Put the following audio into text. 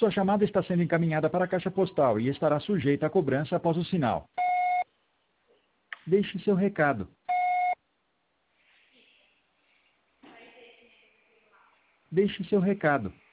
Sua chamada está sendo encaminhada para a caixa postal e estará sujeita a cobrança após o sinal. Deixe seu recado. Deixe seu recado.